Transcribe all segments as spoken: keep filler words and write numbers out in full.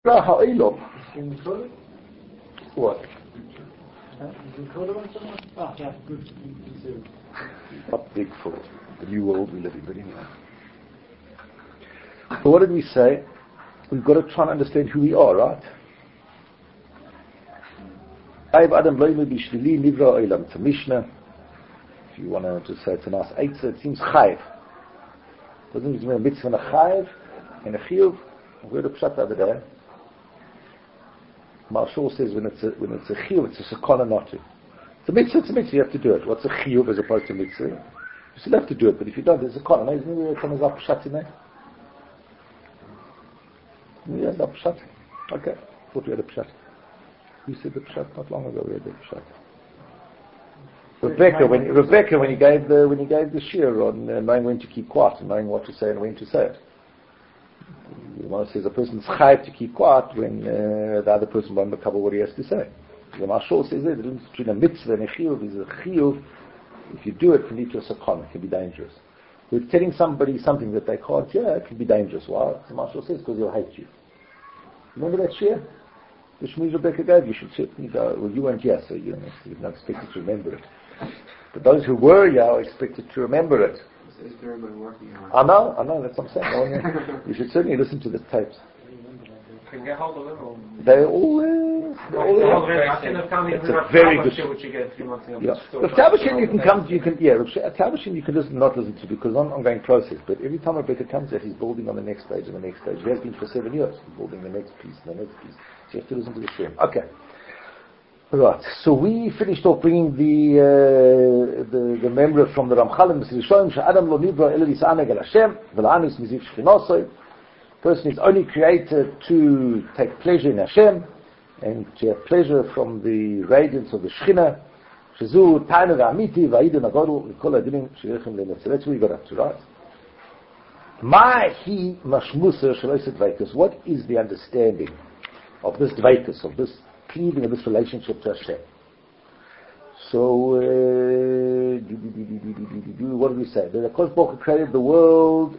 ha'olam. What? Not big for the new world we live in, but anyway. So what did we say? We've got to try and understand who we are, right? It's a Mishnah. If you want to just say it's a nice eitzah, it seems chayiv. Doesn't mean a mitzvah and a chayiv and a chiyuv. We heard a pshat the other day. Marshall says when it's a, when it's a chiyuv, it's a sakana not to. It's a mitzvah, it's a mitzvah, you have to do it. What's a chiyuv as opposed to mitzvah? You still have to do it, but if you don't, there's a sakana. No, isn't there some of pshat in there? Yeah, the pshat. Okay, thought we had a pshat. We said the pshat not long ago. We had the pshat. Rebecca, when Rebecca, when he gave the when he gave the shir on uh, knowing when to keep quiet and knowing what to say and when to say it. One says a person's chayiv to keep quiet when uh, the other person won't cover what he has to say. The Mashal says that the difference between a mitzvah and a chiyuv is a chiyuv. If you do it, can lead to a sakana. It can be dangerous. If it's telling somebody something that they can't hear, it can be dangerous. Why? The Mashal says because he'll hate you. Remember that shir? The Shmiz Rebecca gave, you should certainly go. Well, you weren't here, so you're not expected to remember it. But those who were here are expected to remember it. I know, I know, that's what I'm saying. You should certainly listen to the tapes. Can you get hold of them? Or? They're all there. They're all there. It's a very good show. Which you get a few months ago. Yeah. With Tabashin you can come, you can, yeah, Tabashin you can listen, not listen to because on ongoing process. But every time Rebecca comes there, he's building on the next stage and the next stage. He has been for seven years. He's building the next piece and the next piece. So you have to listen to the stream. Okay. Right. So we finished off bringing the uh, the, the memory from the Ramchal and Mesilas Yesharim. She'adam lo nivra ela lis'aneg el Hashem v'la'anis miziv shchinosoi. Person is only created to take pleasure in Hashem and to have pleasure from the radiance of the Shechina. Shezu ta'anug ha'amiti v'ha'idin ha'goru v'kol ha'dinim she'yechem le'netzeh. That's what we got up to, right? Ma'hi mashmusa shel oiseh dveikus. What is the understanding of this dveikus, of this cleaving, of this relationship to Hashem? So, uh, what do we say? The Kodesh Baruch Hu created the world.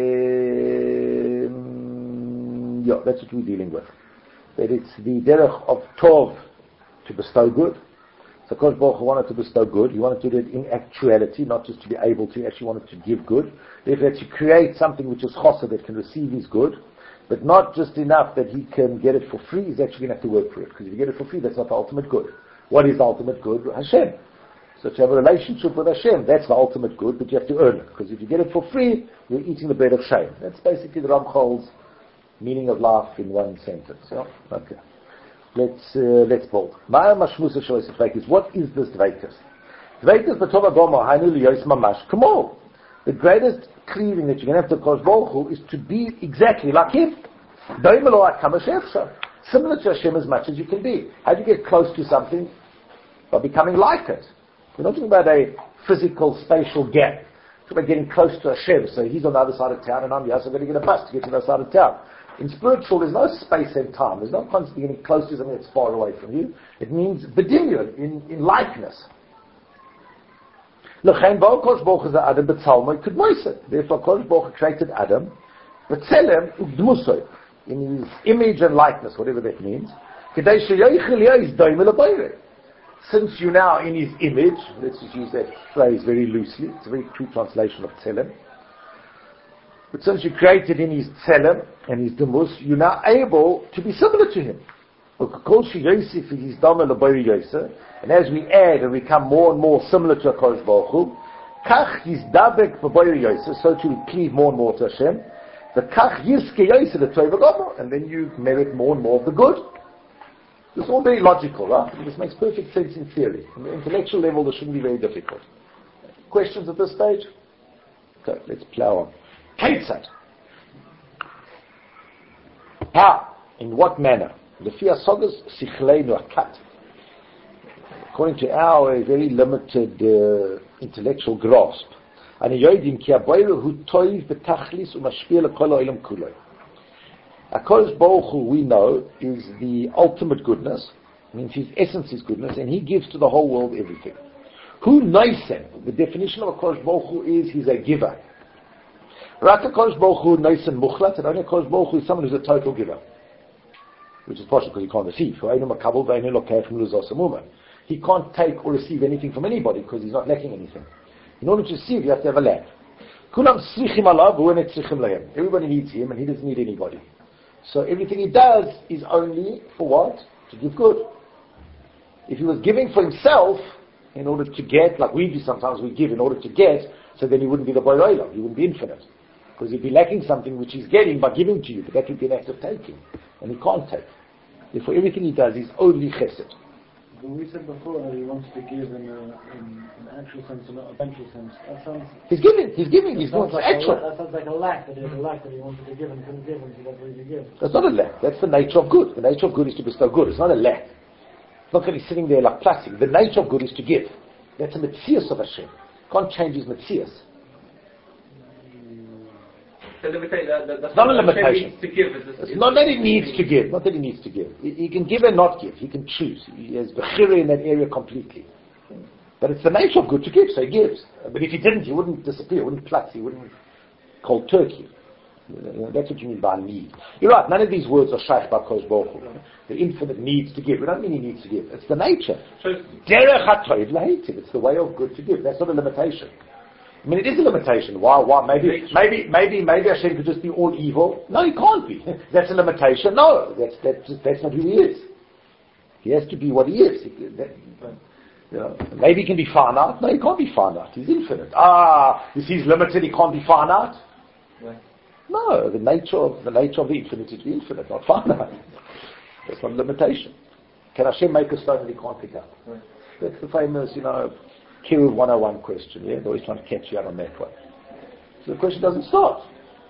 Um, yeah, that's what we're dealing with. That it's the derech of Tov to bestow good. So Kodesh Baruch Hu wanted to bestow good. He wanted to do it in actuality, not just to be able to. He actually wanted to give good. Therefore, to create something which is chosser that can receive his good, but not just enough that he can get it for free. He's actually going to have to work for it, because if you get it for free, that's not the ultimate good. What is the ultimate good? Hashem. So to have a relationship with Hashem, that's the ultimate good, but you have to earn it. Because if you get it for free, you're eating the bread of shame. That's basically the Ramchal's meaning of life in one sentence. Yeah? Okay. Let's uh, let's build. What is this dveikus? Dveikus b'tova gomo hainu liyos mamash kamo. The greatest cleaving that you can have to Kodesh Baruch Hu is to be exactly like Him. Similar to Hashem as much as you can be. How do you get close to something? By becoming like it. We're not talking about a physical, spatial gap. We're talking about getting close to Hashem. So He's on the other side of town and I'm here, so I'm going to get a bus to get to the other side of town. In spiritual, there's no space and time. There's no constantly getting close to something that's far away from you. It means bedimyon, in, in likeness. Therefore, Kodesh Baruch Hu created Adam, b'tzelem u'dmusoi, in his image and likeness, whatever that means. Since you're now in his image, let's just use that phrase very loosely, it's a very true translation of tzelem. But since you're created in his tzelem and his dumus, you're now able to be similar to him. And as we add and become more and more similar to HaKadosh Baruch Hu, kach yizdabek b'boyer yoseh, so to we cleave more and more to Hashem. The kach yizke yoseh the tov v'gomer, and then you merit more and more of the good. This is all very logical, right? This makes perfect sense in theory. On the intellectual level, this shouldn't be very difficult. Questions at this stage? Okay, let's plow on. Ketzad. How? In what manner? The Lefi hasogas sichleinu hakat. According to our very limited uh, intellectual grasp, ani yodim ki haboyer hu toiv betachlis umashpil lekol ha'olam kuloi. HaKadosh Baruch Hu, we know, is the ultimate goodness, means His essence is goodness, and He gives to the whole world everything. Hu noisen, the definition of HaKadosh Baruch Hu is He's a giver. Rak HaKadosh Baruch Hu noisen muchlat, and only HaKadosh Baruch Hu is someone who's a total giver. which is partially because he can't receive. He can't take or receive anything from anybody because he's not lacking anything. In order to receive, you have to have a lack. Everybody needs him and he doesn't need anybody. So everything he does is only for what? To give good. If he was giving for himself in order to get, like we do sometimes, we give in order to get, so then he wouldn't be the Borei Olam, he wouldn't be infinite. Because he'd be lacking something which he's getting by giving to you, but that would be an act of taking. And he can't take. Therefore everything he does is only chesed. When we said before that he wants to give in, a, in an actual sense and not a mental sense, that sounds... He's giving, he's giving, he's not like actual. That sounds like a lack, that he has a lack that he wanted to give and couldn't give and so that's what he gives. That's not a lack, that's the nature of good. The nature of good is to bestow good, it's not a lack. It's not that he's sitting there like plastic. The nature of good is to give. That's a metzius of Hashem. Can't change his metzius. The limitation, that, that's it's not a Hashem limitation. Needs to give. It's, it's not that he needs to give. Not that he needs to give. He, he can give and not give. He can choose. He has bechira in that area completely. But it's the nature of good to give, so he gives. But if he didn't, he wouldn't disappear. He wouldn't platz. He wouldn't cold turkey. You know, that's what you mean by need. You're right. None of these words are shaykh b'kosh bochu. The infinite needs to give. We don't mean he needs to give. It's the nature. Derech hatoiv lahitiv. It's the way of good to give. That's not a limitation. I mean, it is a limitation. Why? Why? Maybe, maybe, maybe, maybe Hashem could just be all evil. No, he can't be. That's a limitation. No, that's that's that's not who he is. He has to be what he is. He, that, you know, maybe he can be finite. No, he can't be finite. He's infinite. Ah, if he's limited, he can't be finite. Right. No, the nature of the nature of the infinite is the infinite, not finite. That's not a limitation. Can Hashem make a stone that he can't pick up? Right. That's the famous, you know, Kiruv one oh one question, yeah? They're always trying to catch you out on that one. So the question doesn't start.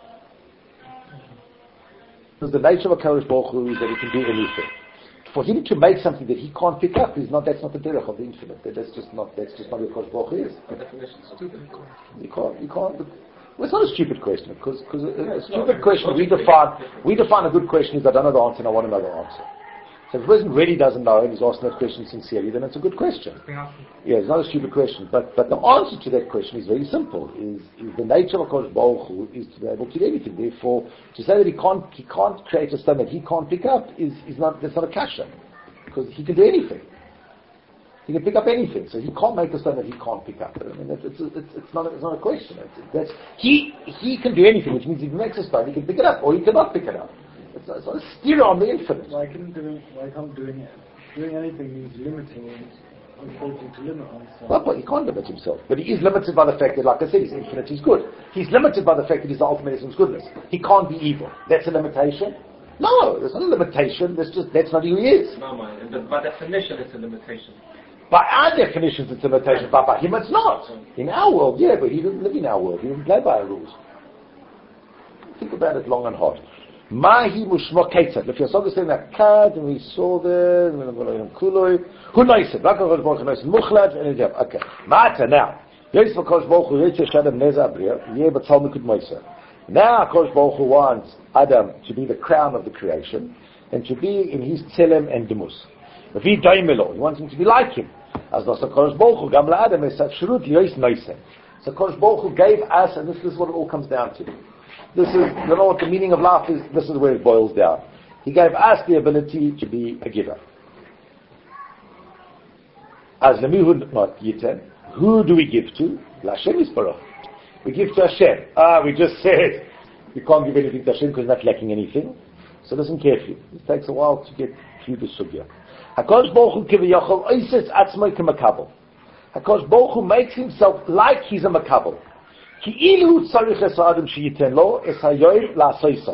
Because the nature of a Kadosh Baruch Hu is that he can do anything. For him to make something that he can't pick up is not, that's not the derech of the infinite. That's just not, that's just not what Kadosh Baruch Hu is. You can't, you can't, well, it's not a stupid question, because, because a, a stupid question, we define, we define a good question is I don't know the answer and I want to know the answer. So if a person really doesn't know and he's asking that question sincerely, then it's a good question. Yeah, it's not a stupid question. But but the answer to that question is very simple. Is, is the nature of HaKadosh Baruch Hu is to be able to do anything. Therefore, to say that he can't he can't create a stone that he can't pick up is, is not that's not a kasha. Because he can do anything. He can pick up anything. So he can't make a stone that he can't pick up. I mean, it's, it's, it's, it's, not, a, it's not a question. It's, that's, he, he can do anything, which means if he makes a stone, he can pick it up, or he cannot pick it up. It's not, it's not a steer on the infinite. Why can't doing, why can't doing it? Doing anything means limiting and unfortunately to limit oneself. Well, but he can't limit himself. But he is limited by the fact that, like I said, he's infinite, he's good. He's limited by the fact that he's the ultimate essence goodness. He can't be evil. That's a limitation? No, there's not a limitation. That's just, that's not who he is. No, man. By definition, it's a limitation. By our definitions, it's a limitation, but by him, it's not. In our world, yeah, but he doesn't live in our world. He doesn't play by our rules. Think about it long and hard. Mahi mushma ketzad. If you're saying that kad, and we saw this, and we're going to kuloi. Who knows it? Rakav Baruch knows muchlad, and it's okay. Mata now. Yes, for Kosh Baruch Hu yetzer shadam nezabriya. Yeah, but Talmud could moisa. Now Kosh Baruch Hu wants Adam to be the crown of the creation, and to be in his tzelem and demus. If he daimelo, he wants him to be like him. As the Kosh Baruch Hu gam la'adam es shrut liyos noisen. So Kosh Baruch Hu gave us, and this is what it all comes down to. This is, you know what the meaning of life is, this is where it boils down. He gave us the ability to be a giver. As Lemihu not Yiten, who do we give to? L'Hashem Yisparach. We give to Hashem. Ah, we just said, we can't give anything to Hashem because we're not lacking anything. So listen carefully. It takes a while to get through the sugya. HaKadosh Baruch Hu kiviyachol oises atzmai k'makabel. HaKadosh Baruch Hu makes himself like he's a makabel. Ki ilu tzarich es ha'adam sheyiten lo es hayoyim la'asoysa.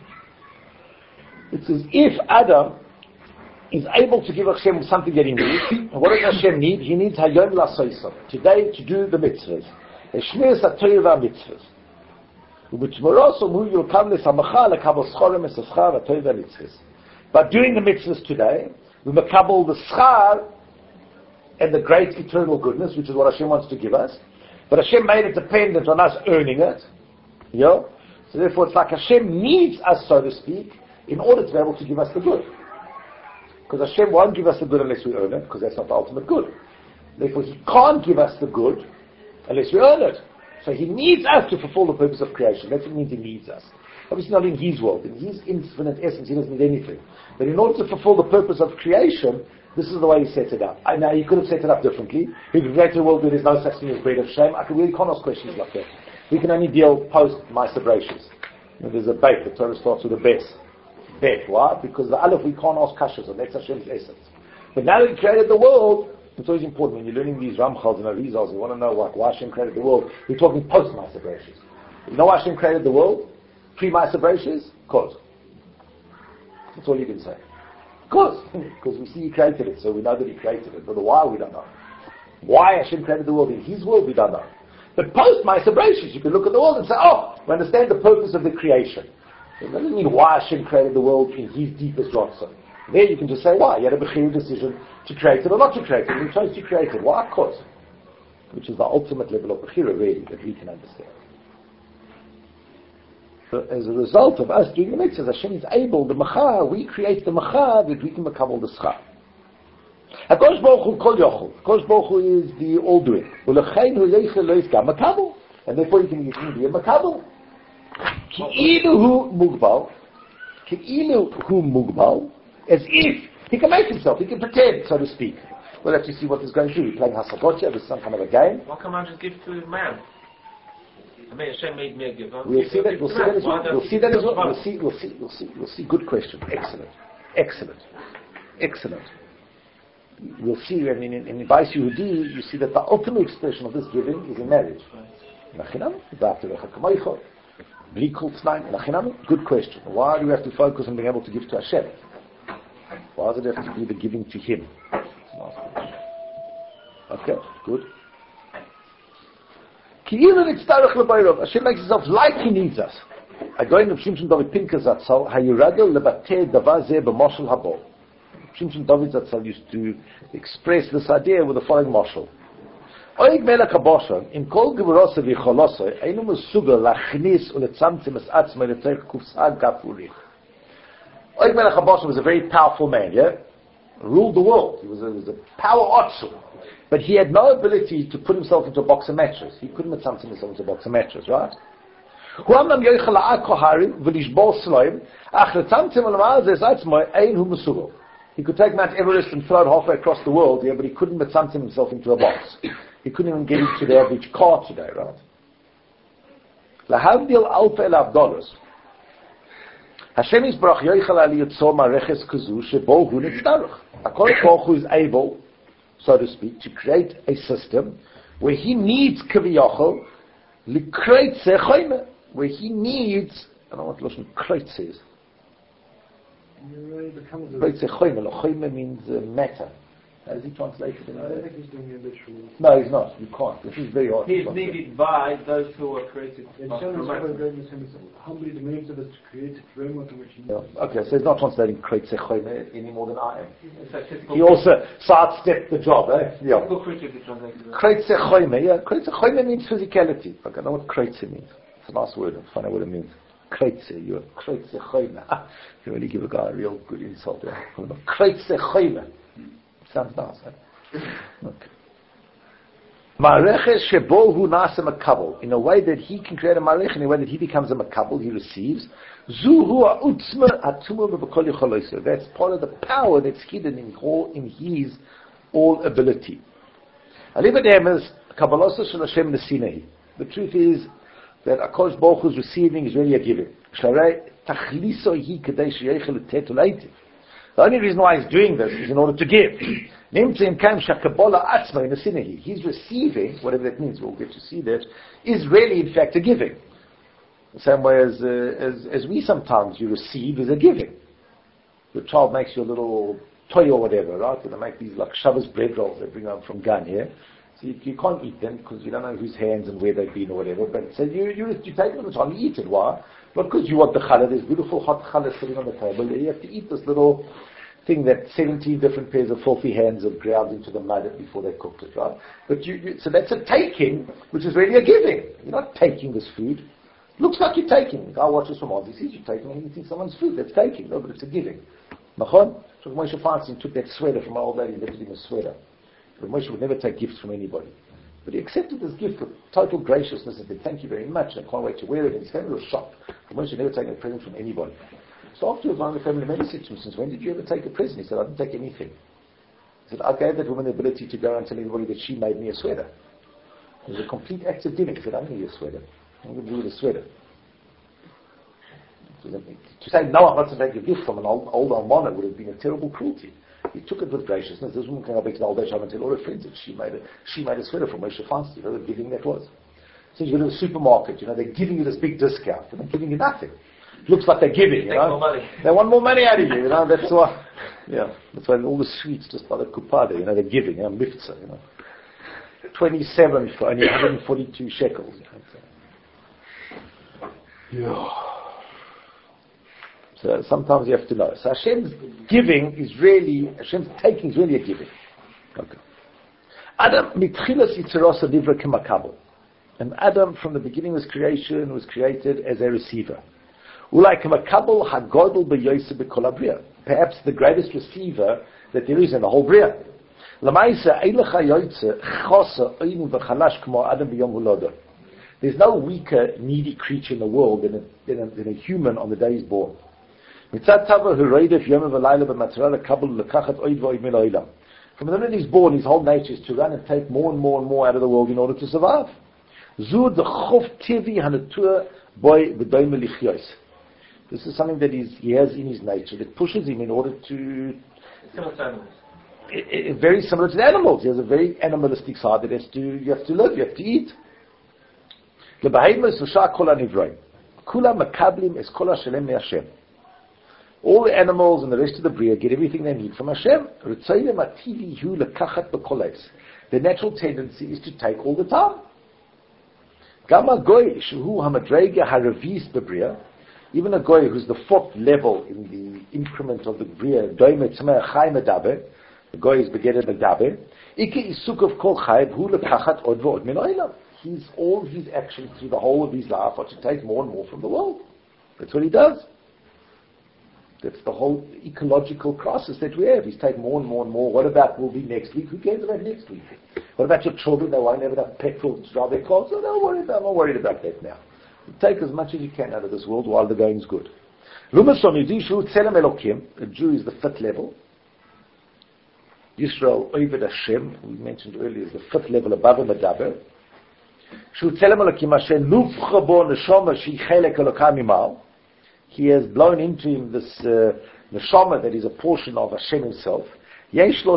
It's as if Adam is able to give Hashem something that he needs. And what does Hashem need? He needs hayoyim la'asoysa. Today, to do the mitzvahs. Eshmeres ha'toyim va'mitzvahs. U'b'tmoroso mu yulkam lesamacha lekabel schorem es eschar ha'toyim va'mitzvahs. By doing the mitzvahs today, we makabel the schar and the great eternal goodness, which is what Hashem wants to give us. But Hashem made it dependent on us earning it. You know? So therefore it's like Hashem needs us, so to speak, in order to be able to give us the good. Because Hashem won't give us the good unless we earn it, because that's not the ultimate good. Therefore He can't give us the good unless we earn it. So He needs us to fulfill the purpose of creation. That's what it means He needs us. Obviously not in his world. In his infinite essence, he doesn't need anything. But in order to fulfill the purpose of creation, this is the way he sets it up. I know he could have set it up differently. He could create a world where there's no such thing as bread of shame. I could really can't ask questions like that. We can only deal post Meiser Bereishis. There's a bet. The Torah starts with a bet. Bet. Why? Because the Aleph we can't ask kashas, and that's Hashem's essence. But now that he created the world, it's always important when you're learning these Ramchals and Arizals, you want to know what, why Hashem created the world. We're talking post Meiser Bereishis. You know why Hashem created the world? Pre Meiser Bereishis? Because. That's all you can say. Because. Because we see he created it, so we know that he created it. But the why, we don't know. Why Hashem created the world in his world, we don't know. But post Meiser Bereishis, you can look at the world and say, oh, we understand the purpose of the creation. It doesn't mean why Hashem created the world in his deepest Ratzon. There you can just say why. He had a Bechira decision to create it or not to create it. He chose to create it. Why? Of course. Which is the ultimate level of Bechira, really, that we can understand. So as a result of us doing the mitzvahs, Hashem is able, the Machar, we create the Machar that we can become all the Schar. HaKadosh Baruch Hu Kol Yochel. HaKadosh Baruch Hu is the all-doing. U'lechein hu yeichel lo yizgam makabel. And therefore he can be a makabel. Ki'ilu hu mugbal. Ki'ilu hu mugbal. As if he can make himself, he can pretend, so to speak. We'll have to see what is going through. We're playing Hasagotcha, there's some kind of a game. Why can't I just give to man? I mean, Hashem made me a giver. We'll see that, we'll see that as well. We'll see that as well. We'll see, we'll see, we'll see, we'll see. Good question. Excellent. Excellent. Excellent. We'll see, I mean, in, in Bais Yehudi, you see that the ultimate expression of this giving is in marriage. Good question. Why do we have to focus on being able to give to Hashem? Why does it have to be the giving to Him? Okay, good. Hashem makes himself like He needs us. I go into Shimshon David Pinkas Zatzal, Hayiragel lebateh davar zeh b'moshel habo. Shimshon David Zatzal used to express this idea with the following moshel. Oig melech habosha, in kol gevurosa v'cholosa, einu mesugal lachnis uletzamtzim es atzmei letzerich kufsad gafurich. Oig melech habosha was a very powerful man, yeah? Ruled the world. He was a, was a power otsu. But he had no ability to put himself into a box of matches. He couldn't have something himself into a box of matches, right? He could take Mount Everest and throw it halfway across the world, yeah, but he couldn't put something himself into a box. He couldn't even get into the average car today, right? Hashem is barach yoichel ali yitzor mareches kazu shebo hu nitzdarach. HaKadosh Baruch Hu is able, so to speak, to create a system where he needs kaviyachol likreitze choyme, where he needs, I don't know what Lashon kreitze is. Kreitze choyme, choyme means uh, matter. How does he translate it? In I don't think he's doing it literally. No, he's not. You can't. This is very hard. He is needed by those who are created. Humbly demands of us to create a framework in which he Yeah. Okay, so he's not translating kreitze choyme any more than I am. He also sidestepped the job, eh? Yeah. Kreitze choyme, yeah. Kreitze choyme means physicality. Okay, I know what kreitze means. It's a nice word. I find out what it means. Kreitze, you're kreitze choyme. You really give a guy a real good insult there. Kreitze choyme. Sounds nice, eh? Okay. Mareches shebo hu nasa makabel. In a way that he can create a marech, in a way that he becomes a makabel, he receives. Zuhu ha'utzma atuma b'bekol yicholoso. That's part of the power that's hidden in all, in his all ability. Alibadem is kabbalah shel Hashem nesinahi. The truth is that HaKadosh Baruch Hu is receiving is really a giving. Sharei tachliso hi kadei sheyechel tetu leitiv. The only reason why he's doing this is in order to give. He's receiving, whatever that means, we'll get to see that, is really in fact a giving. The same way as, uh, as, as we sometimes, you receive is a giving. Your child makes you a little toy or whatever, right? And they make these like Shabbos bread rolls they bring home from Gan here. So you, you can't eat them because you don't know whose hands and where they've been or whatever. But so you, you, you take them and try and eat it. Why? Not because you want the challah. There's beautiful hot challah sitting on the table. You have to eat this little thing that seventeen different pairs of filthy hands have ground into the mud before they cooked it, right? But you, you, so that's a taking, which is really a giving. You're not taking this food. Looks like you're taking. The guy watches from Oz. He sees you taking and eating someone's food. That's taking. No, but it's a giving. Nachon? So Moshe Feinstein took that sweater from my old lady and left it in a sweater. But Moshe would never take gifts from anybody. But he accepted this gift with total graciousness and said, thank you very much, I can't wait to wear it. And his family was shocked. For Moshe never taken a present from anybody. So afterwards, one of the family members said to him, since when did you ever take a present? He said, I didn't take anything. He said, I gave that woman the ability to go and tell everybody that she made me a sweater. It was a complete act of giving. He said, I'm going to give you a sweater. I'm going to do with a sweater. To say, no, I'm not going to take a gift from an old, old almana would have been a terrible cruelty. He took it with graciousness. This woman came up to the old Sham and tell all her friends that she made a, she made a sweater from Moshe Feinstein. You know the giving that was. So you go to the supermarket, you know, they're giving you this big discount, and they're giving you nothing. It looks like they're giving, you know. They want more money out of you, you know, that's why, yeah, that's why all the sweets just by the kupada, you know, they're giving, you know, mitzvah, you know. twenty-seven for only one hundred forty-two shekels, you know. Yeah. So sometimes you have to know. So Hashem's giving is really, Hashem's taking is really a giving. Okay. Adam mitchilas yitzeros adivra kemakabel. And Adam, from the beginning of his creation, was created as a receiver. Ulai kemakabel hagodol beyoyse bekol habriya. Perhaps the greatest receiver that there is in the whole Bria. Lamaisa eilecha yoytze chosa oinu v'chalash k'mo Adam b'yom hulodo. There's no weaker, needy creature in the world than a, than a, than a human on the day he's born. From the minute he's born, his whole nature is to run and take more and more and more out of the world in order to survive. This is something that he's, he has in his nature that pushes him in order to... Similar to animals. It, it, very similar to the animals. He has a very animalistic side that has to, you have to live, you have to eat. All the animals and the rest of the Bria get everything they need from Hashem. The natural tendency is to take all the time. Even a goy who's the fourth level in the increment of the Bria, the goy is begetted Medaber. He's all his actions through the whole of his life are to take more and more from the world. That's what he does. That's the whole ecological crisis that we have. He's taking more and more and more. What about will be next week? Who cares about next week? What about your children? They won't have enough petrol to drive their cars. So don't worry about, I'm not worried about that now. You take as much as you can out of this world while the going is good. A Jew is the fifth level. Yisrael Oved Hashem, we mentioned earlier, is the fifth level above a Medaber. He has blown into him this uh, neshama that is a portion of Hashem himself. He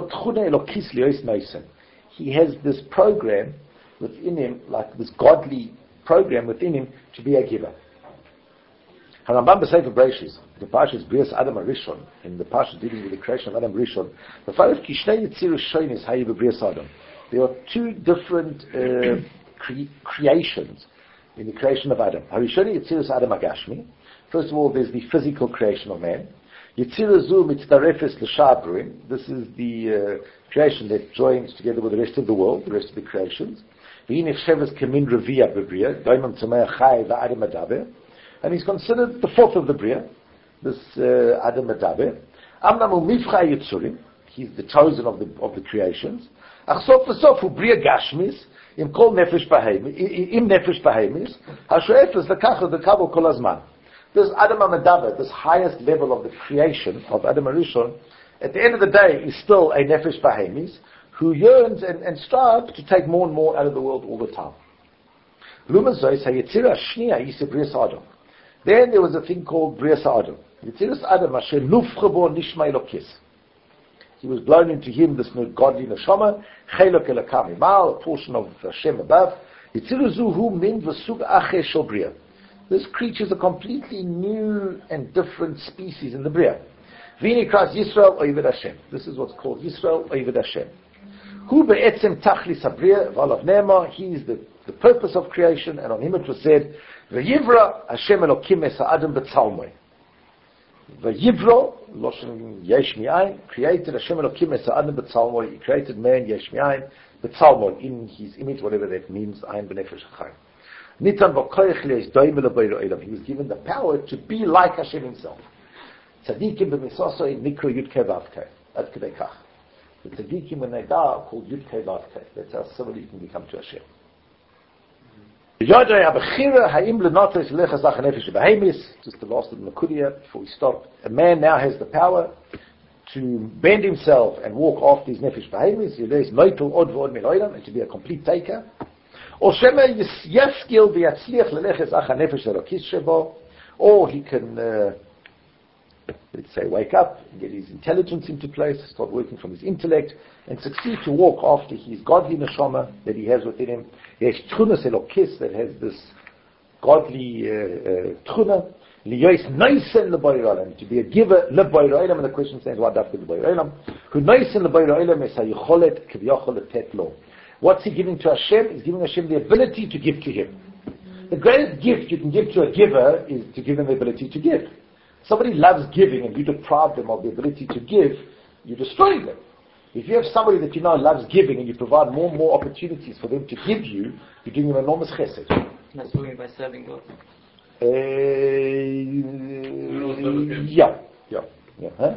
has this program within him, like this godly program within him, to be a giver. Harambam b'Sefer Bereishis, the Parsha is Brias Adam Arishon, in the Parsha dealing with the creation of Adam Rishon. The Farid Kishnei Yitzir Shoynis Hayi b'Brias Adam. There are two different uh, cre- creations in the creation of Adam. Harishoni Yitzirus Adam Agashmi. First of all, there's the physical creation of man. Yitzirazu mitzdarefes l'shabrim. This is the uh, creation that joins together with the rest of the world, the rest of the creations. V'inechsheves kemin revia b'bria, doimam tzameh chai v'adam adaber. And he's considered the fourth of the bria, this uh, Adam adaber. Amnamu mifchai yitzurim. He's the chosen of the of the creations. Ach sof v'sof hu bria gashmis. Im kol nefesh bahemis. Im nefesh bahemis. Hashoefes l'kachot v'kabel kol hazman. This Adam HaMedaber, this highest level of the creation of Adam HaRishon, at the end of the day is still a Nefesh Bahemis who yearns and, and strives to take more and more out of the world all the time. Then there was a thing called Brias Adam. He was blown into him, this godly neshama, Chelok Elokam Imal, a portion of Hashem above. This creature is a completely new and different species in the Bria. Vini Kras Yisrael Oved Hashem. This is what's called Yisrael Oved Hashem. Hu be'etzem tachlis habriya v'alav nema. He is the, the purpose of creation, and on him it was said, V'yivra Hashem Elokim es ha'adam b'tzalmoi. V'yivra, Loshen yesh mi'ayin, created Hashem Elokim es ha'adam b'tzalmoi. He created man yesh mi'ayin, b'tzalmoi, in his image, whatever that means, ayin b'nefesh ha'chayim. He was given the power to be like Hashem himself. Tzadikim b'misosoi nikro yudke vavke. Ad kedei kach. The tzaddikim, when they die, are called Yud Kei Vav Kei. That's how somebody can become to Hashem. Just the last of the Nakudia, before we stop. A man now has the power to bend himself and walk after his nefesh behemis, and to be a complete taker. Or he can, uh, let's say, wake up and get his intelligence into place, start working from his intellect, and succeed to walk after his godly neshama that he has within him. He has tchunas elokis, that has this godly tchuna, liyos noisen l'boyer olam, to be a giver l'boyer olam. And the question stands, what after l'boyer olam? Who noisen l'boyer olam es hayicholet k'v'yochol letet lo. What's he giving to Hashem? He's giving Hashem the ability to give to him. The greatest gift you can give to a giver is to give him the ability to give. Somebody loves giving and you deprive them of the ability to give, you're destroying them. If you have somebody that you know loves giving and you provide more and more opportunities for them to give you, you're doing them enormous chesed. That's what we mean by serving God. Uh, yeah, yeah, yeah. Huh?